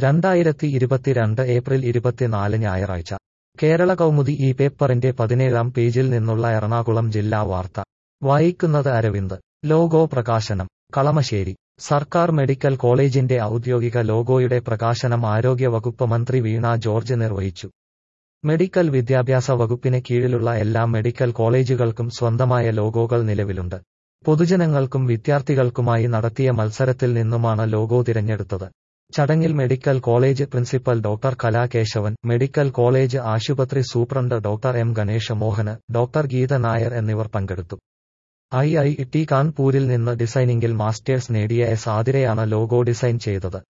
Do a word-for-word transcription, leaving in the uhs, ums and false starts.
രണ്ടായിരത്തി ഇരുപത്തിരണ്ട് ഏപ്രിൽ ഇരുപത്തിനാല് ഞായറാഴ്ച കേരള കൗമുദി ഈ പേപ്പറിന്റെ പതിനേഴാം പേജിൽ നിന്നുള്ള എറണാകുളം ജില്ലാ വാർത്ത വായിക്കുന്നത് അരവിന്ദ്. ലോഗോ പ്രകാശനം കളമശ്ശേരി. സർക്കാർ മെഡിക്കൽ കോളേജിന്റെ ഔദ്യോഗിക ലോഗോയുടെ പ്രകാശനം ആരോഗ്യ വകുപ്പ് മന്ത്രി വീണ ജോർജ് നിർവഹിച്ചു. മെഡിക്കൽ വിദ്യാഭ്യാസ വകുപ്പിന് കീഴിലുള്ള എല്ലാ മെഡിക്കൽ കോളേജുകൾക്കും സ്വന്തമായ ലോഗോകൾ നിലവിലുണ്ട്. പൊതുജനങ്ങൾക്കും വിദ്യാർത്ഥികൾക്കുമായി നടത്തിയ മത്സരത്തിൽ നിന്നുമാണ് ലോഗോ തിരഞ്ഞെടുത്തത്. ചടങ്ങിൽ medical college principal doctor Kala Keshavan, medical college ആശുപത്രി superintendent doctor M Ganesha Mohan, doctor Geetha Nair എന്നിവർ പങ്കെടുത്തു. ഐ ഐ ടി കാൺപൂരിൽ നിന്ന് ഡിസൈനിംഗിൽ മാസ്റ്റേഴ്സ് നേടിയ എസ് ആതിരയാണ് ലോഗോ ഡിസൈൻ ചെയ്തത്.